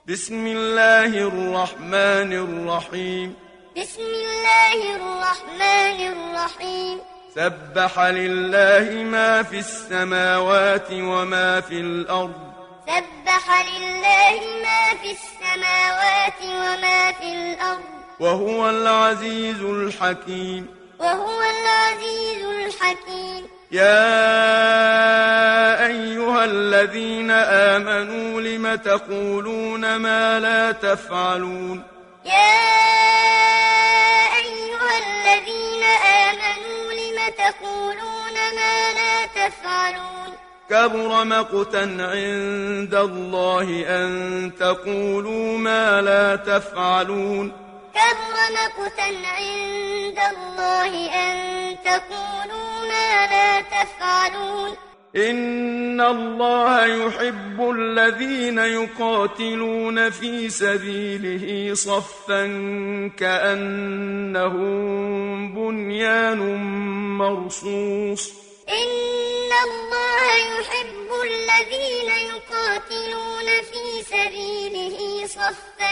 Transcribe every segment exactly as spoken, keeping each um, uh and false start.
بسم الله الرحمن الرحيم بسم الله الرحمن الرحيم سبح لله ما في السماوات وما في الأرض سبح لله ما في السماوات وما في الأرض وهو العزيز الحكيم وهو العزيز الحكيم يا أيها الذين آمنوا لم تقولون ما لا تفعلون يا أيها الذين آمنوا لم تقولون ما لا تفعلون كبر مقتا عند الله أن تقولوا ما لا تفعلون كبر مقتا عند الله أن تقولوا ما لا تفعلون إن الله يحب الذين يقاتلون في سبيله صفا كأنهم بنيان مرصوص إن الله يحب الذين يقاتلون في سبيله صفا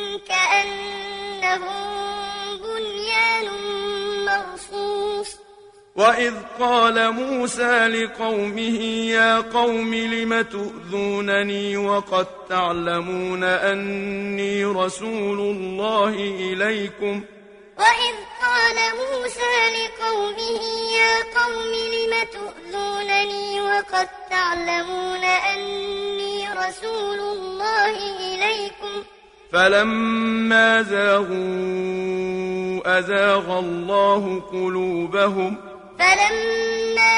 كأنهم بنيان مرصوص وإذ قال موسى لقومه يا قوم لم تؤذونني وقد تعلمون أني رسول الله إليكم وإذ قال موسى لقومه يا قوم لم تؤذونني وقد تعلمون أني رسول الله إليكم فلما زاغوا أزاغ الله قلوبهم فلما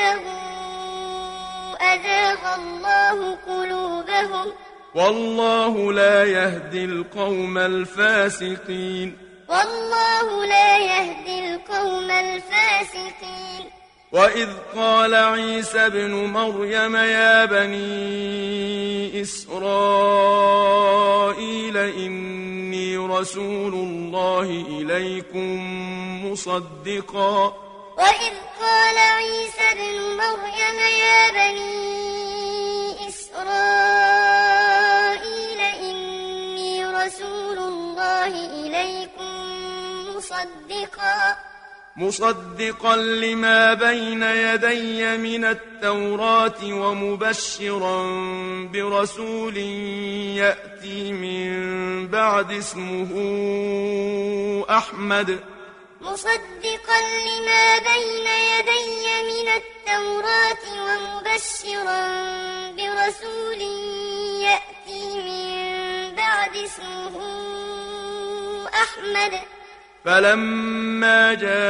زاغوا أزاغ الله قلوبهم والله لا يهدي القوم الفاسقين والله لا يهدي القوم الفاسقين وإذ قال عيسى ابن مريم يا بني إسرائيل إني رسول الله إليكم مصدقا وإذ قال عيسى ابن مريم يا بني إسرائيل إني رسول الله إليكم مصدقا مصدقا لما بين يدي من التوراة ومبشرا برسول يأتي من بعد اسمه أحمد مصدقا لما بين يدي من التوراة ومبشرا برسول يأتي من بعد اسمه أحمد فلما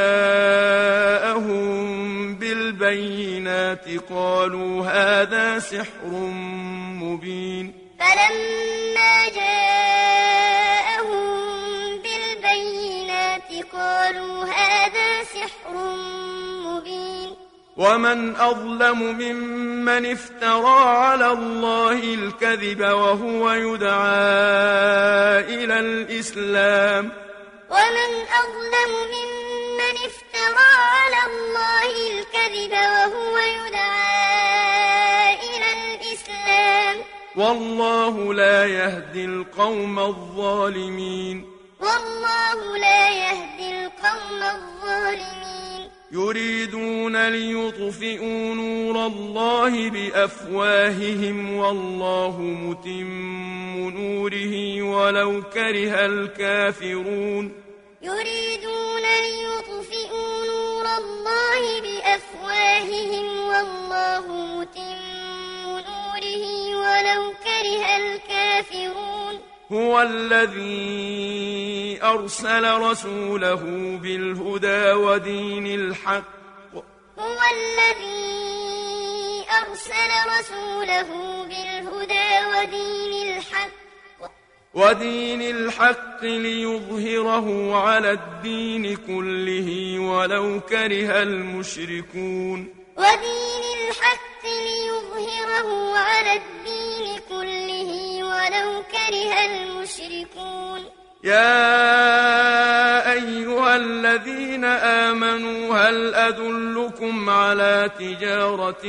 جاءهم بالبينات قالوا هذا سحر مبين فلما جاءهم بالبينات قالوا هذا سحر مبين ومن أظلم ممن افترى على الله الكذب وهو يدعى إلى الإسلام ومن أظلم ممن افترى على الله الكذب وهو يدعى إلى الإسلام والله لا يهدي القوم الظالمين والله لا يهدي القوم الظالمين يريدون ليطفئوا نور الله بأفواههم والله متم نوره ولو كره الكافرون يريدون ليطفئوا نور الله بأفواههم والله متم نوره ولو كره الكافرون هو الذي أرسل رسوله بالهدى ودين الحق هو الذي أرسل رسوله بالهدى ودين الحق ودين الحق ليظهره على الدين كله ولو كره المشركون ودين الحق ليظهره على الدين كله ولو كره المشركون يا أيها الذين آمنوا هل أدلكم على تجارة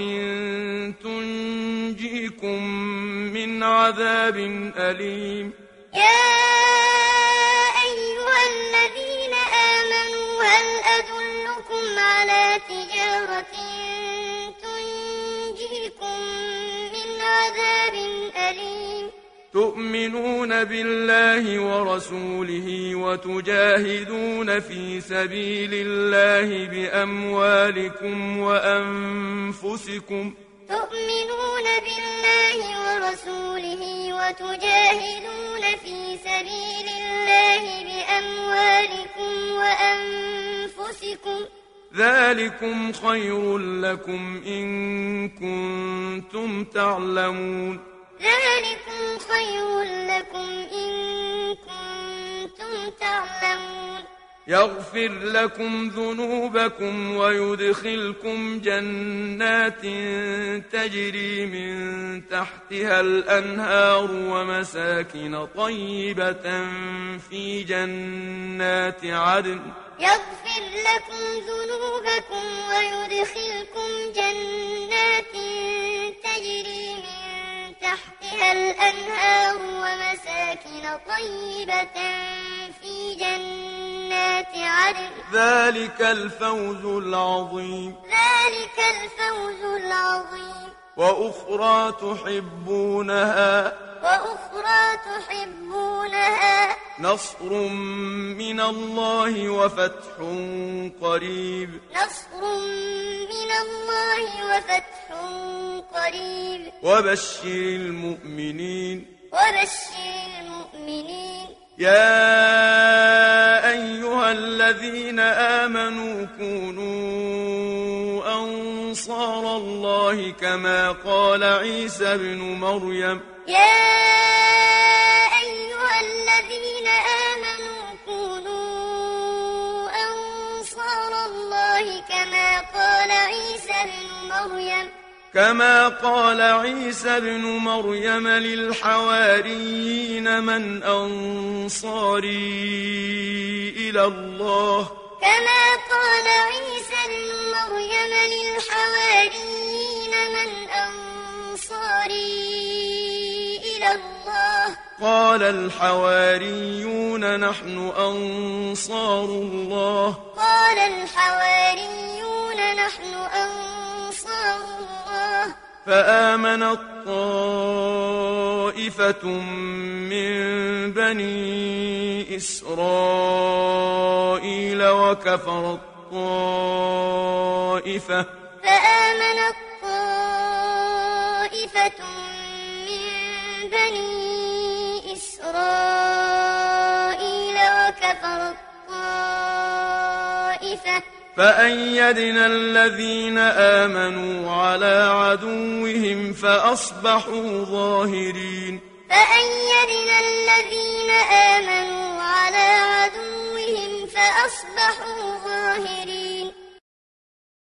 تنجيكم من عذاب أليم يا أيها الذين آمنوا هل أدلكم على تجارة تنجيكم من عذاب أليم تؤمنون بالله ورسوله وتجاهدون في سبيل الله بأموالكم وأنفسكم تؤمنون بالله ورسوله وتجاهدون في سبيل الله بأموالكم وأنفسكم ذلكم خير لكم إن كنتم تعلمون ذلكم خير لكم إن كنتم تعلمون يغفر لكم ذنوبكم ويدخلكم جنات تجري من تحتها الأنهار ومساكن طيبة في جنات عدن يغفر لكم ذنوبكم ويدخلكم جنات تجري من تحتها الأنهار ومساكن طيبة في جنات عدن ذلك الفوز العظيم ذلك الفوز العظيم وأخرى تحبونها وأخرى تحبونها نصر من الله وفتح قريب نصر من الله وفتح قريب وبشر المؤمنين وبشر المؤمنين يا أيها الذين آمنوا كونوا أنصار الله كما قال عيسى ابن مريم يا أيها الذين آمنوا كونوا أنصار الله كما قال عيسى ابن مريم كما قال عيسى ابن مريم للحواريين من أنصاري إلى الله كما قال عيسى ابن مريم للحواريين من أنصاري إلى الله قال الحواريون نحن أنصار الله قال الحواريون نحن أنصار الله فآمنت طائفة من بني إسرائيل وكفرت طائفة فآمنت طائفة من بني إسرائيل وكفرت طائفة فأيدنا الذين آمنوا على عدوهم فأصبحوا ظاهرين فأيدنا الذين آمنوا على عدوهم فأصبحوا ظاهرين